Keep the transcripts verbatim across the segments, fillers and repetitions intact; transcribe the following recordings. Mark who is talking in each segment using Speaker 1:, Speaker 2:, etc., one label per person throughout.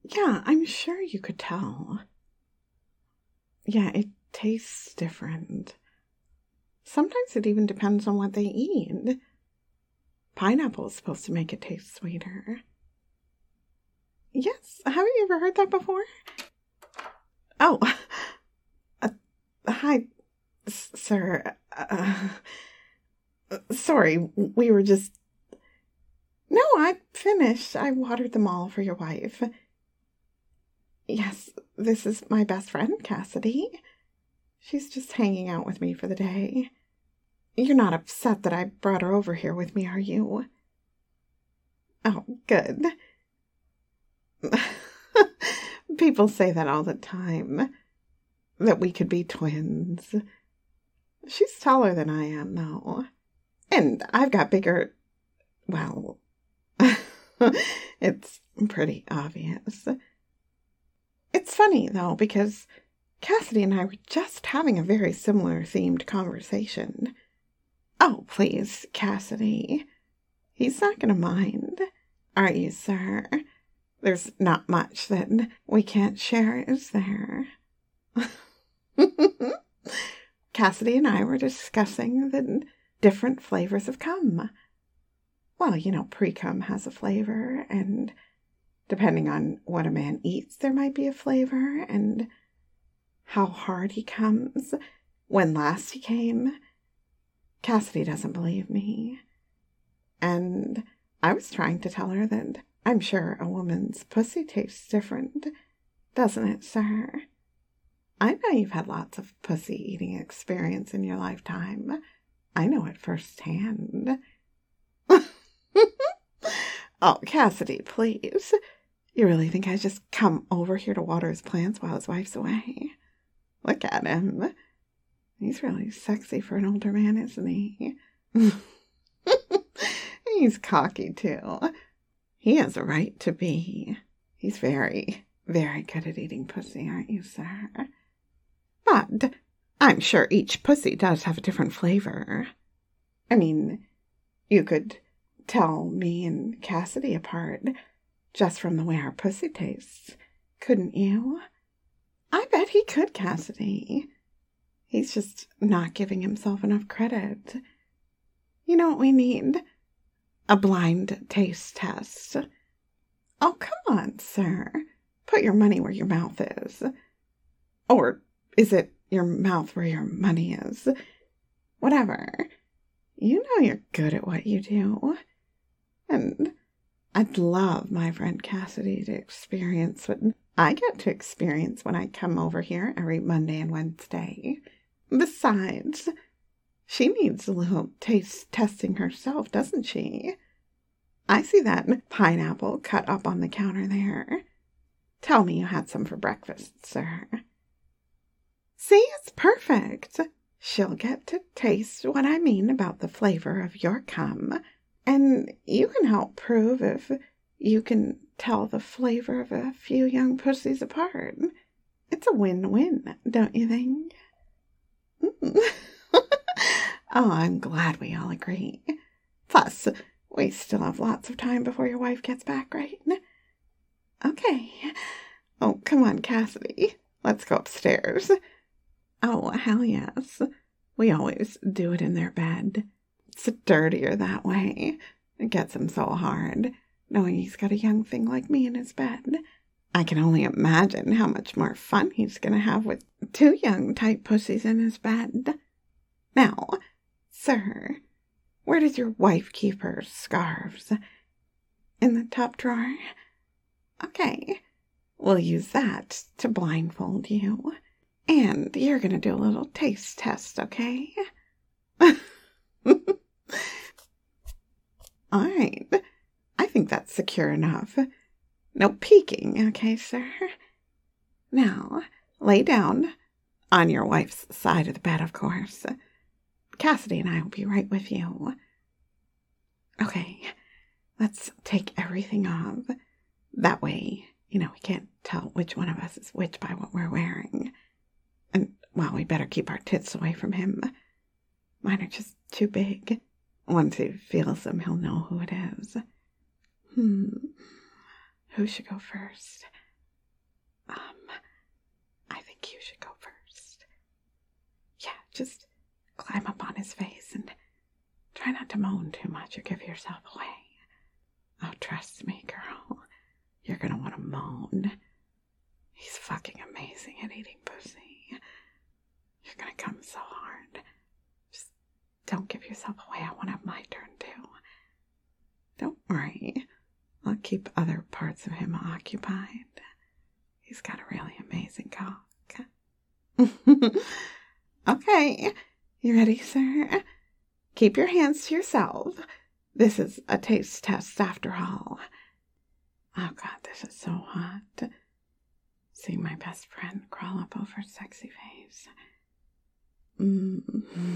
Speaker 1: Yeah, I'm sure you could tell. Yeah, it tastes different. Sometimes it even depends on what they eat. Pineapple is supposed to make it taste sweeter. Yes, haven't you ever heard that before? Oh, uh, hi, s- sir. Uh, sorry, we were just... No, I finished. I watered them all for your wife. Yes, this is my best friend, Cassidy. She's just hanging out with me for the day. You're not upset that I brought her over here with me, are you? Oh, good. People say that all the time, that we could be twins. She's taller than I am, though. And I've got bigger... Well, it's pretty obvious. It's funny, though, because Cassidy and I were just having a very similar themed conversation. Oh, please, Cassidy. He's not going to mind. Are you, sir? There's not much that we can't share, is there? Cassidy and I were discussing the different flavors of cum. Well, you know, pre-cum has a flavor, and depending on what a man eats, there might be a flavor, and how hard he comes. When last he came, Cassidy doesn't believe me. And I was trying to tell her that I'm sure a woman's pussy tastes different, doesn't it, sir? I know you've had lots of pussy-eating experience in your lifetime. I know it firsthand. Oh, Cassidy, please. You really think I just come over here to water his plants while his wife's away? Look at him. He's really sexy for an older man, isn't he? He's cocky, too. He has a right to be. He's very, very good at eating pussy, aren't you, sir? But I'm sure each pussy does have a different flavor. I mean, you could tell me and Cassidy apart just from the way our pussy tastes, couldn't you? I bet he could, Cassidy. He's just not giving himself enough credit. You know what we need? A blind taste test. Oh, come on, sir. Put your money where your mouth is. Or is it your mouth where your money is? Whatever. You know you're good at what you do. And I'd love my friend Cassidy to experience what I get to experience when I come over here every Monday and Wednesday. Besides, she needs a little taste testing herself, doesn't she? I see that pineapple cut up on the counter there. Tell me you had some for breakfast, sir. See, it's perfect. She'll get to taste what I mean about the flavor of your cum, and you can help prove if you can tell the flavor of a few young pussies apart. It's a win-win, don't you think? Oh, I'm glad we all agree. Plus, we still have lots of time before your wife gets back, right? Okay. Oh, come on, Cassidy. Let's go upstairs. Oh, hell yes. We always do it in their bed. It's dirtier that way. It gets him so hard, knowing he's got a young thing like me in his bed. I can only imagine how much more fun he's going to have with two young tight pussies in his bed. Now, sir, where does your wife keep her scarves? In the top drawer? Okay, we'll use that to blindfold you. And you're going to do a little taste test, okay? All right, I think that's secure enough. No peeking, okay, sir? Now, lay down on your wife's side of the bed, of course. Cassidy and I will be right with you. Okay, let's take everything off. That way, you know, we can't tell which one of us is which by what we're wearing. And, well, we better keep our tits away from him. Mine are just too big. Once he feels them, he'll know who it is. Hmm. Who should go first? just climb up on his face and try not to moan too much or give yourself away. Oh, trust me, girl. You're gonna want to moan. He's fucking amazing at eating pussy. You're gonna come so hard. Just don't give yourself away. I want to have my turn too. Don't worry. I'll keep other parts of him occupied. He's got a really amazing cock. Okay. You ready, sir? Keep your hands to yourself. This is a taste test after all. Oh, God, this is so hot. Seeing my best friend crawl up over his sexy face. Mm-hmm.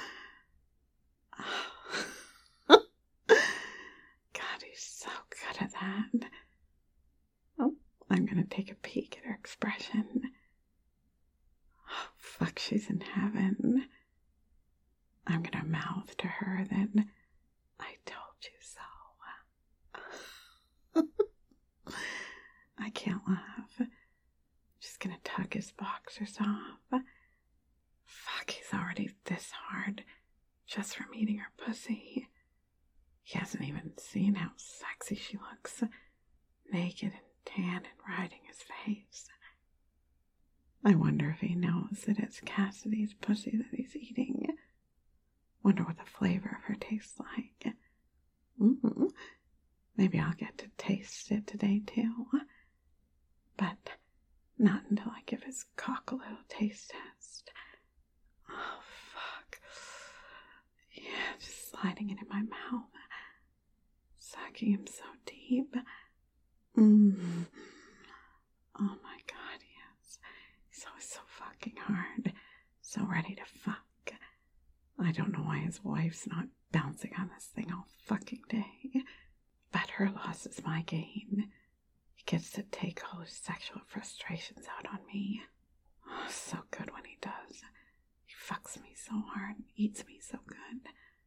Speaker 1: Oh. God, he's so good at that. Oh, I'm going to take a peek at her expression. Oh, fuck, she's in heaven. I'm going to mouth to her then, I told you so. I can't laugh. Just going to tug his boxers off. Fuck, he's already this hard just from eating her pussy. He hasn't even seen how sexy she looks, naked and tan and riding his face. I wonder if he knows that it's Cassidy's pussy that he's eating. Wonder what the flavor of her tastes like. Mm-hmm. Maybe I'll get to taste it today too. But not until I give his cock a little taste test. Oh, fuck. Yeah, just sliding it in my mouth. Sucking him so deep. Mm. Oh my God, yes. He's always so fucking hard. So ready to fuck. I don't know why his wife's not bouncing on this thing all fucking day. But her loss is my gain. He gets to take all his sexual frustrations out on me. Oh, so good when he does. He fucks me so hard and eats me so good.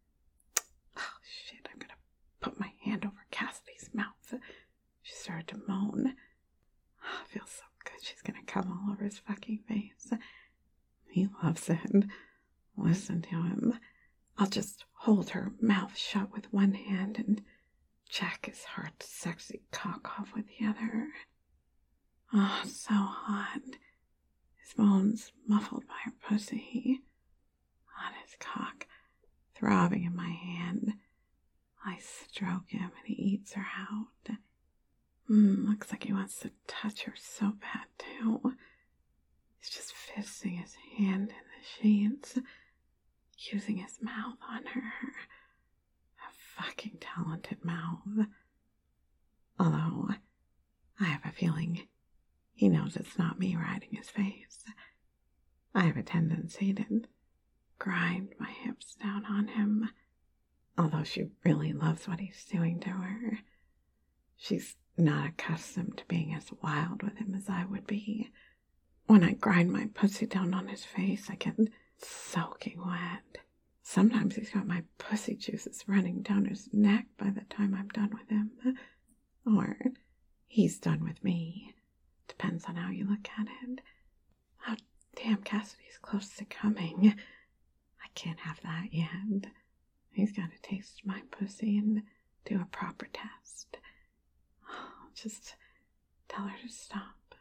Speaker 1: Oh, shit, I'm gonna put my hand over Cassidy's mouth. She started to moan. Oh, it feels so good. She's gonna come all over his fucking face. He loves it. Listen to him. I'll just hold her mouth shut with one hand and jack his hard, sexy cock off with the other. Oh, so hot. His bones muffled by her pussy. On his cock, throbbing in my hand. I stroke him and he eats her out. Mm, looks like he wants to touch her so bad, too. He's just fisting his hand in the sheets, using his mouth on her. A fucking talented mouth. Although, I have a feeling he knows it's not me riding his face. I have a tendency to grind my hips down on him. Although she really loves what he's doing to her. She's not accustomed to being as wild with him as I would be. When I grind my pussy down on his face, I get soaking wet. Sometimes he's got my pussy juices running down his neck by the time I'm done with him. Or he's done with me. Depends on how you look at it. Oh, damn, Cassidy's close to coming. I can't have that yet. He's got to taste my pussy and do a proper test. Oh, just tell her to stop.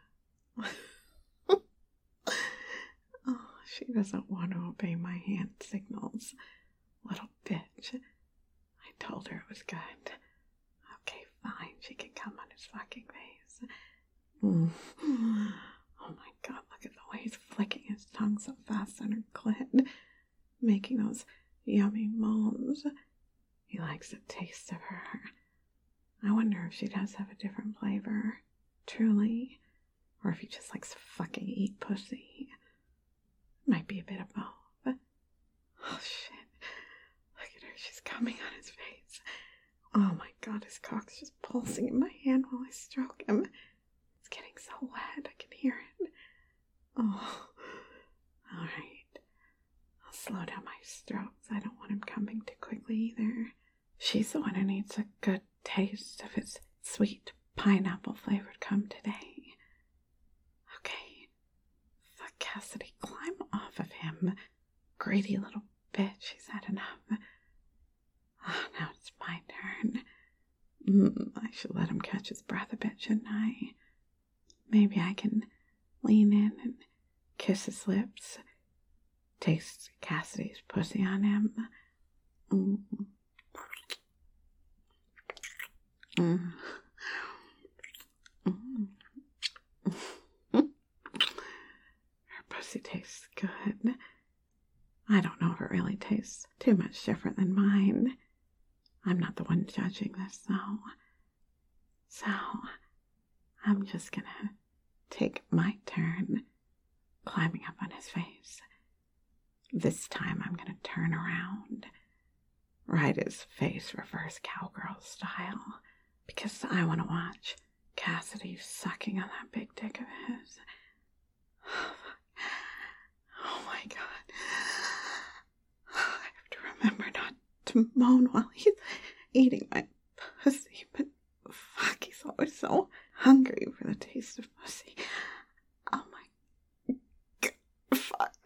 Speaker 1: Oh, she doesn't want to obey my hand signals. Little bitch. I told her it was good. Okay, fine. She can come on his fucking face. Mm. Oh my God, look at the way he's flicking his tongue so fast on her clit. Making those yummy moans. He likes the taste of her. I wonder if she does have a different flavor. Truly. Or if he just likes to fucking eat pussy. Might be a bit of both. Oh shit. Look at her. She's coming on his face. Oh my God, his cock's just pulsing in my hand while I stroke him. It's getting so wet. I can hear it. Oh. Alright. I'll slow down my strokes. I don't want him coming too quickly either. She's the one who needs a good taste of his sweet pineapple flavored cum today. Okay. Fuck Cassidy, climb off of him. greedy little bitch. He's had enough. Oh, now it's my turn. Mm, I should let him catch his breath a bit, shouldn't I? Maybe I can lean in and kiss his lips, taste Cassidy's pussy on him. Mm. Mm. Mm. Her pussy tastes good. I don't know if it really tastes too much different than mine. I'm not the one judging this, though. So, I'm just gonna take my turn climbing up on his face. This time I'm gonna turn around, ride his face reverse cowgirl style, because I want to watch Cassidy sucking on that big dick of his. Oh my god. I have to remember not to moan while he's eating my pussy, but fuck, he's always so hungry for the taste of pussy. Oh my god, fuck.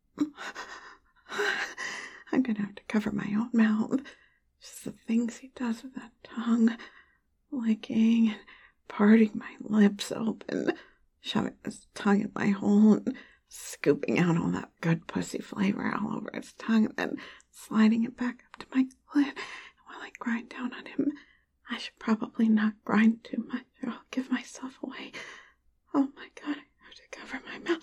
Speaker 1: I'm gonna have to cover my own mouth. Just the things he does with that tongue, licking and parting my lips open, shoving his tongue in my hole and scooping out all that good pussy flavor all over his tongue and then sliding it back up to my clit. And while I grind down on him, I should probably not grind too much or I'll give myself away. Oh my god, I have to cover my mouth.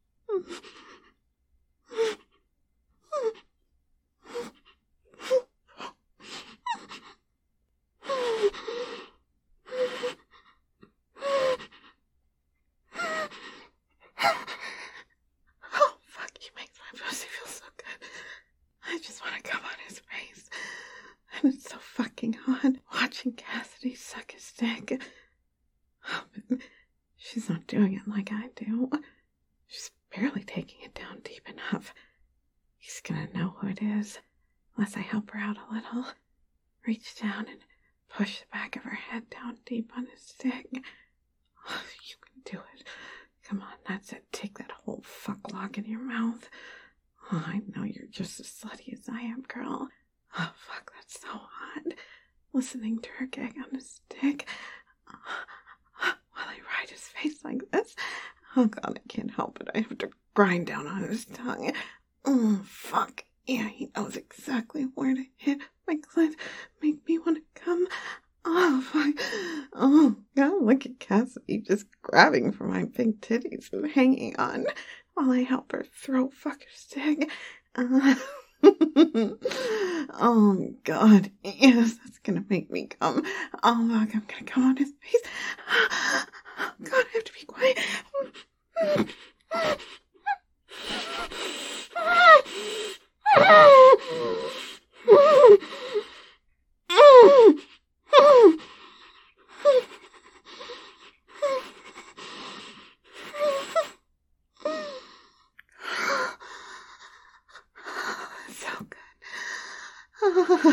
Speaker 1: Oh fuck, he makes my pussy feel so good. I just want to come on his face. And it's so fucking hot watching Cassidy suck his dick. Oh, but she's not doing it like I do. She's barely taking it down deep enough. He's gonna know who it is, unless I help her out a little. Reach down and push the back of her head down deep on his dick. Oh, you can do it. Come on, that's it. Take that whole fuck lock in your mouth. Oh, I know you're just as slutty as I am, girl. Oh, fuck, that's so hot. Listening to her gag on his dick while I ride his face like this. Oh, God, I can't help it. I have to grind down on his tongue. Oh, fuck. Yeah, he knows exactly where to hit my clit. Make me want to come. Oh, fuck. Oh, God, look at Cassidy just grabbing for my big titties and hanging on while I help her throat fuck her stick. Uh, oh, God. Yes, that's gonna make me come. Oh, fuck, I'm gonna come on his face. Oh, God, I have to be quiet. So good.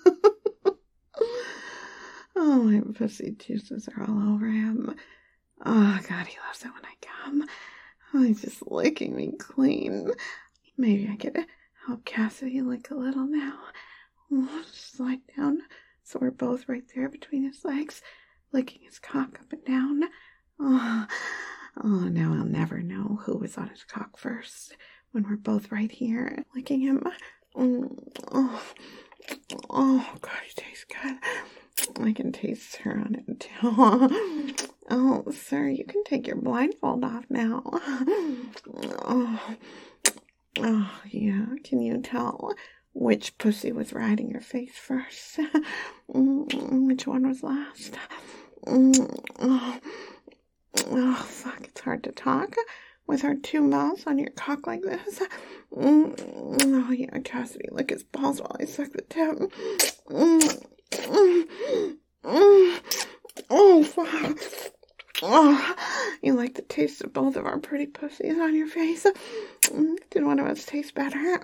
Speaker 1: Oh, my pussy juices are all over him. Oh, God, he loves it when I come. Oh, he's just licking me clean. Maybe I could help Cassidy lick a little now. Oh, slide down so we're both right there between his legs, licking his cock up and down. Oh, oh, now I'll never know who was on his cock first when we're both right here licking him. Oh, oh, oh God, he tastes good. I can taste her on it too. Oh, sir, you can take your blindfold off now. Oh, oh yeah. Can you tell which pussy was riding your face first? Which one was last? Oh, oh, fuck, it's hard to talk with our two mouths on your cock like this. Oh, yeah, Cassidy, lick his balls while I suck the tip. Oh, fuck. Oh, you like the taste of both of our pretty pussies on your face? Did one of us taste better?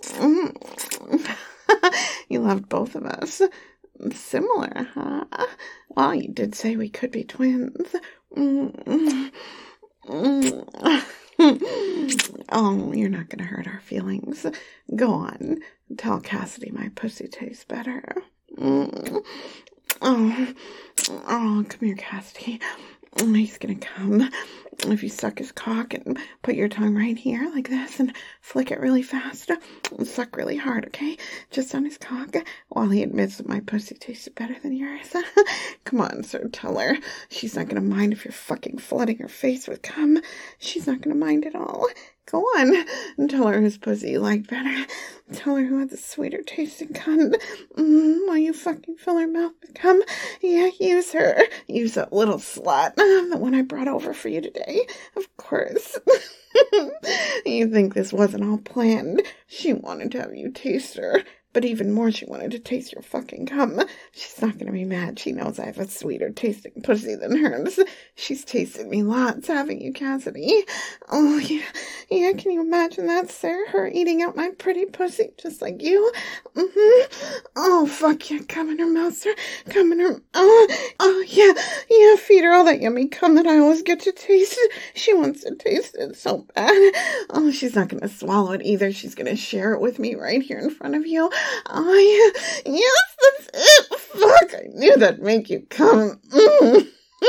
Speaker 1: You loved both of us. Similar, huh? Well, you did say we could be twins. Oh, you're not gonna hurt our feelings. Go on. Tell Cassidy my pussy tastes better. Oh, oh, come here, Cassidy. He's gonna come. If you suck his cock and put your tongue right here like this and flick it really fast and suck really hard, okay? Just on his cock while he admits that my pussy tasted better than yours. Come on, sir, tell her. She's not gonna mind if you're fucking flooding her face with cum. She's not gonna mind at all. Go on and tell her whose pussy you like better. Tell her who had the sweeter tasting cunt. Mm, while you fucking fill her mouth with cum. Yeah, use her. Use that little slut. The one I brought over for you today. Of course. You think this wasn't all planned? She wanted to have you taste her. But even more, she wanted to taste your fucking cum. She's not going to be mad. She knows I have a sweeter tasting pussy than hers. She's tasted me lots, haven't you, Cassidy? Oh, yeah. Yeah, can you imagine that, sir? Her eating out my pretty pussy just like you? Mm-hmm. Oh, fuck yeah. Cum in her mouth, sir. Cum in her... Oh, oh, yeah. Yeah, feed her all that yummy cum that I always get to taste. She wants to taste it so bad. Oh, she's not going to swallow it either. She's going to share it with me right here in front of you. Oh, yeah. Yes, that's it. Fuck, I knew that'd make you come. Mm.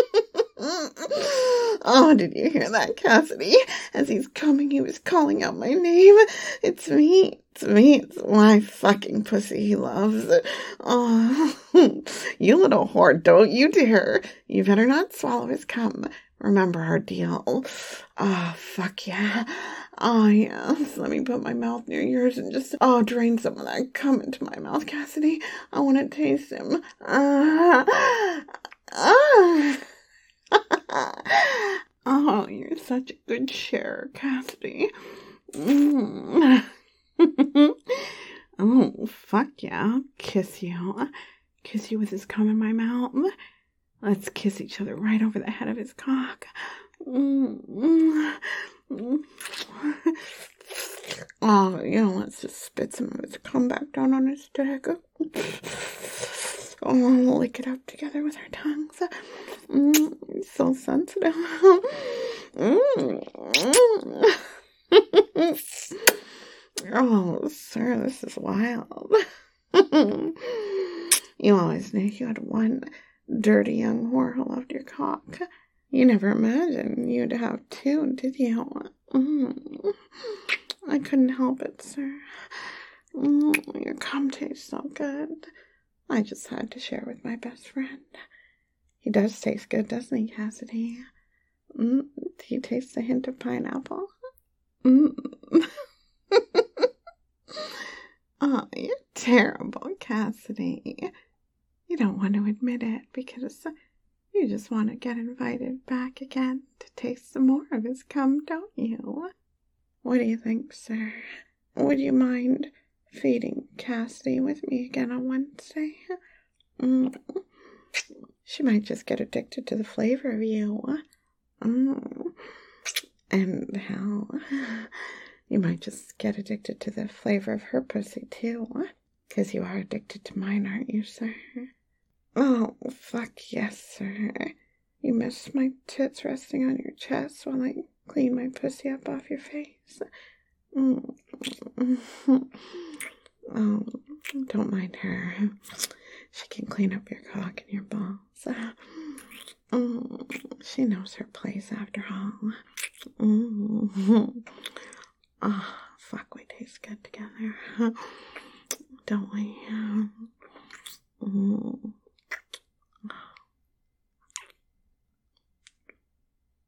Speaker 1: Oh, did you hear that, Cassidy? As he's coming, he was calling out my name. It's me. It's me. It's my fucking pussy he loves. Oh, you little whore, don't you dare. You better not swallow his cum. Remember our deal. Oh, fuck yeah. Oh, yes. Let me put my mouth near yours and just, oh, drain some of that cum into my mouth, Cassidy. I want to taste him. Ah. Ah. Oh, you're such a good sharer, Cassidy. Mm. Oh, fuck yeah. I'll kiss you. Kiss you with his cum in my mouth. Let's kiss each other right over the head of his cock. Mm. Oh, you know, let's just spit some of his cum back down on his dick. Oh, we'll lick it up together with our tongues. Mm, it's so sensitive. Mm. Oh, sir, this is wild. You always knew you had one dirty young whore who loved your cock. You never imagined you'd have two, did you? Mm. I couldn't help it, sir. Mm, your cum tastes so good. I just had to share with my best friend. He does taste good, doesn't he, Cassidy? Mm, he tastes a hint of pineapple. Mm. Oh, you're terrible, Cassidy. You don't want to admit it because you just want to get invited back again to taste some more of his cum, don't you? What do you think, sir? Would you mind feeding Cassidy with me again on Wednesday? Mm. She might just get addicted to the flavor of you. Mm. And hell, you might just get addicted to the flavor of her pussy too. Because you are addicted to mine, aren't you, sir? Oh, fuck yes, sir. You miss my tits resting on your chest while I clean my pussy up off your face. Mm. Oh, don't mind her. She can clean up your cock and your balls. Mm. She knows her place after all. Mm. Oh, fuck, we taste good together. Don't we? Mm.